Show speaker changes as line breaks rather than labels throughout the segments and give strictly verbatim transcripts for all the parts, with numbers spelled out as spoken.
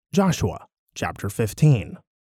Joshua chapter fifteen.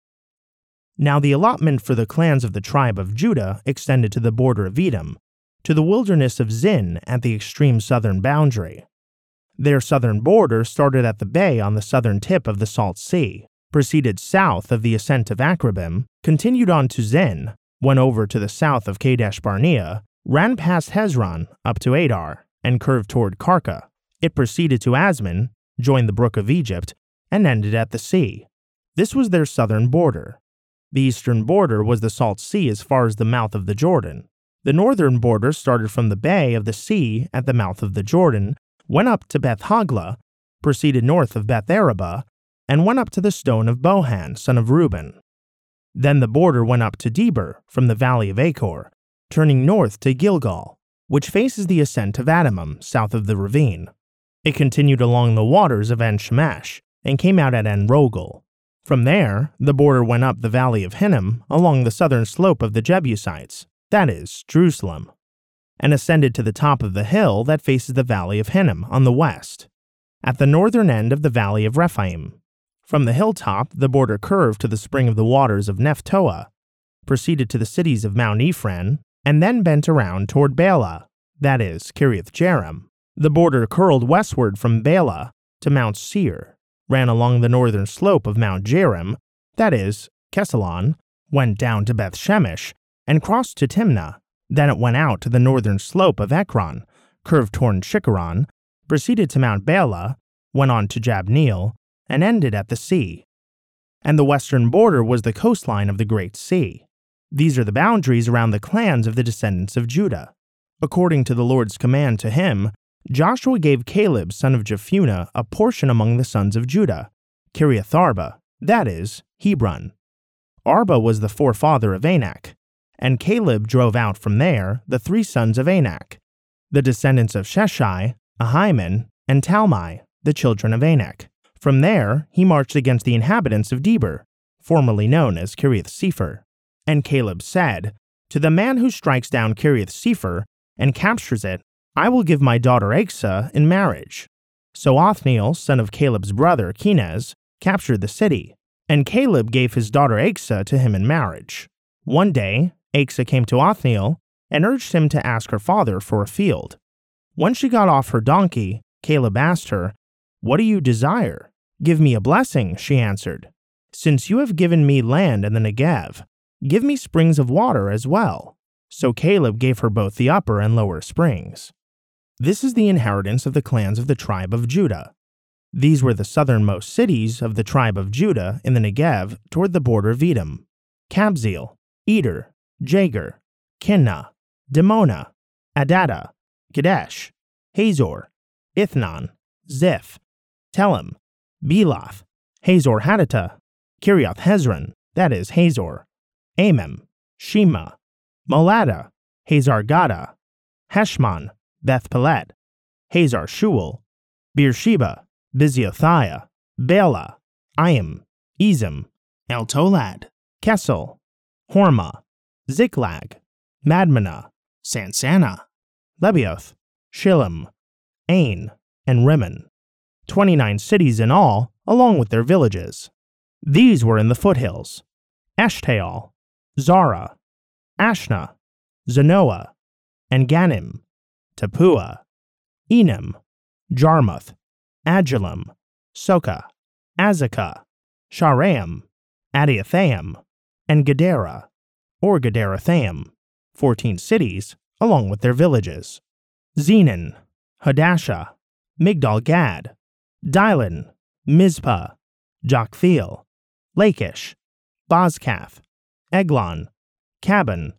Now the allotment for the clans of the tribe of Judah extended to the border of Edom, to the wilderness of Zin at the extreme southern boundary. Their southern border started at the bay on the southern tip of the Salt Sea, proceeded south of the ascent of Akrabim, continued on to Zin, went over to the south of Kadesh Barnea, ran past Hezron up to Adar, and curved toward Karka. It proceeded to Asman, joined the brook of Egypt, and ended at the sea. This was their southern border. The eastern border was the Salt Sea as far as the mouth of the Jordan. The northern border started from the bay of the sea at the mouth of the Jordan, went up to Beth Hogla, proceeded north of Beth Araba, and went up to the stone of Bohan, son of Reuben. Then the border went up to Debir from the valley of Achor, turning north to Gilgal, which faces the ascent of Adamam, south of the ravine. It continued along the waters of En-Shemesh, and came out at En-Rogel. From there, the border went up the valley of Hinnom along the southern slope of the Jebusites, that is, Jerusalem, and ascended to the top of the hill that faces the valley of Hinnom on the west, at the northern end of the valley of Rephaim. From the hilltop, the border curved to the spring of the waters of Nephtoah, proceeded to the cities of Mount Ephraim, and then bent around toward Baalah, that is, Kiriath Jearim. The border curled westward from Baalah to Mount Seir, ran along the northern slope of Mount Jearim, that is, Kesalon, went down to Beth Shemesh, and crossed to Timnah. Then it went out to the northern slope of Ekron, curved toward Shikkeron, proceeded to Mount Baalah, went on to Jabneel, and ended at the sea. And the western border was the coastline of the Great Sea. These are the boundaries around the clans of the descendants of Judah. According to the Lord's command to him, Joshua gave Caleb son of Jephunneh a portion among the sons of Judah, Kiriath Arba, that is, Hebron. Arba was the forefather of Anak, and Caleb drove out from there the three sons of Anak, the descendants of Sheshai, Ahiman, and Talmai, the children of Anak. From there he marched against the inhabitants of Debir, formerly known as Kiriath Sepher. And Caleb said, "To the man who strikes down Kiriath Sepher and captures it, I will give my daughter Achsah in marriage." So Othniel, son of Caleb's brother Kenaz, captured the city, and Caleb gave his daughter Achsah to him in marriage. One day, Achsah came to Othniel and urged him to ask her father for a field. When she got off her donkey, Caleb asked her, "What do you desire?" "Give me a blessing," she answered. "Since you have given me land in the Negev, give me springs of water as well." So Caleb gave her both the upper and lower springs. This is the inheritance of the clans of the tribe of Judah. These were the southernmost cities of the tribe of Judah in the Negev toward the border of Edom: Kabzeel, Eder, Jagur, Kinnah, Dimona, Adada, Kadesh, Hazor, Ithnan, Ziph, Telem, Belath, Hazor Hadattah, Kiriath Hezron, that is, Hazor, Amem, Shema, Molada, Hazar Gada, Heshmon, Beth Pelet, Hazar Shual, Beersheba, Biziothia, Bela, Ayim, Ezem, Eltolad, Kessel, Hormah, Ziklag, Madmenah, Sansana, Lebioth, Shillim, Ain, and Rimmon. Twenty-nine cities in all, along with their villages. These were in the foothills: Eshtaol, Zara, Ashna, Zanoah, and Ganim, Tapua, Enim, Jarmuth, Adullam, Soka, Azekah, Sharaim, Adiathaim, and Gedera, or Gederathaim, fourteen cities, along with their villages. Zenon, Hadashah, Migdal-Gad, Dilan, Mizpah, Joktheel, Lachish, Bozkath, Eglon, Caban,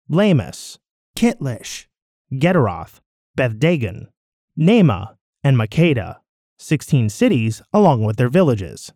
Lamus, Kitlish, Gederoth, Beth-Dagon, Naamah, and Makkedah, sixteen cities along with their villages.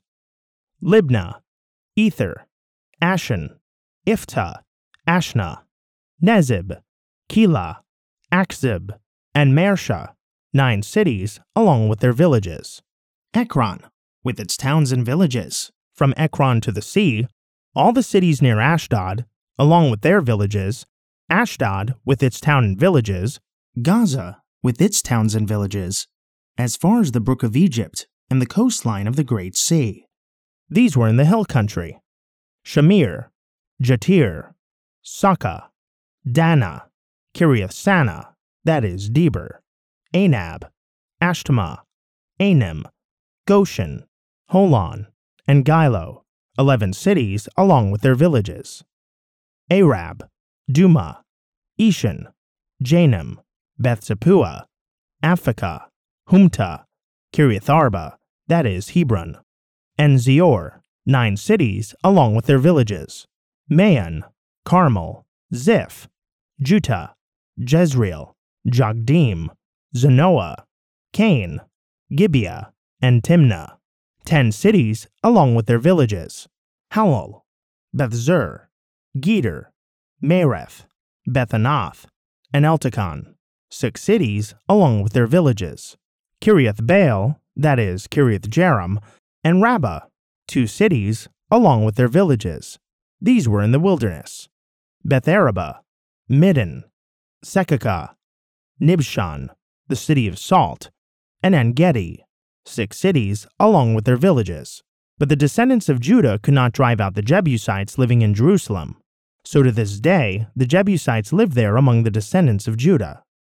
Libnah, Ether, Ashan, Iftah, Ashna, Nezib, Keilah, Akzib, and Mersha, nine cities along with their villages. Ekron, with its towns and villages. From Ekron to the sea, all the cities near Ashdod, along with their villages, Ashdod with its town and villages, Gaza with its towns and villages, as far as the brook of Egypt and the coastline of the Great Sea. These were in the hill country: Shamir, Jatir, Saka, Dana, Kiriath Sana, that is, Deber, Anab, Ashtama, Anim, Goshen, Holon, and Gilo, eleven cities along with their villages. Arab, Duma, Eshan, Janim, Beth-Zappuah, Aphekah, Humta, Kiriath Arba, that is, Hebron, and Zior, nine cities along with their villages: Maon, Carmel, Ziph, Juttah, Jezreel, Jogdim, Zanoah, Cain, Gibeah, and Timnah, ten cities along with their villages: Halal, Beth-Zur, Geder, Mereth, Beth-Anath, and Eltekon, six cities along with their villages: Kiriath Baal, that is, Kiriath Jearim, and Rabbah, two cities along with their villages. These were in the wilderness: Beth Araba, Middin, Sekakah, Nibshan, the city of salt, and En-Gedi, six cities along with their villages. But the descendants of Judah could not drive out the Jebusites living in Jerusalem. So to this day, the Jebusites live there among the descendants of Judah.